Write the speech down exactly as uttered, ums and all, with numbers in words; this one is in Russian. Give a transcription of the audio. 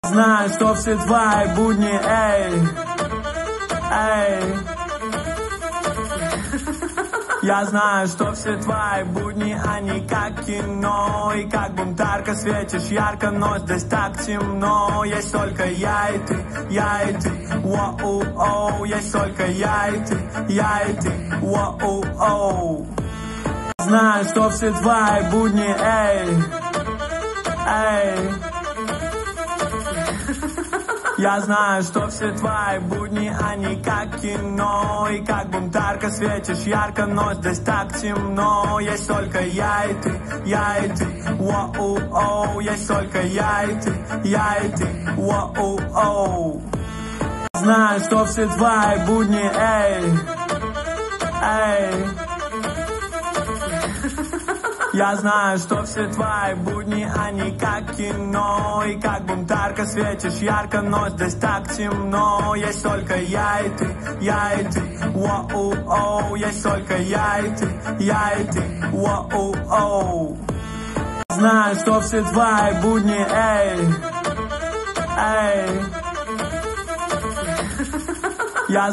Знаю, что все твои будни, эй, эй. Я знаю, что все твои будни, они как кино. И как бунтарка светишь ярко, но здесь так темно. Есть только я и ты, я и ты, воу-оу. Есть только я и ты, я и ты, воу-оу. Знаю, что все твои будни, эй, эй. Я знаю, что все твои будни, они как кино. И как бунтарка светишь ярко, но здесь так темно. Есть только я и ты, я и ты, воу-оу. Есть только я и ты, я и ты, воу-оу. Знаю, что все твои будни, эй, эй. Я знаю, что все твои будни, они как кино. И как бунтарка светишь ярко, но здесь так темно. Есть только я и ты, я и ты, воу-оу. Есть только я и ты, я и ты, воу-оу. Знаю, что все твои будни, эй, эй.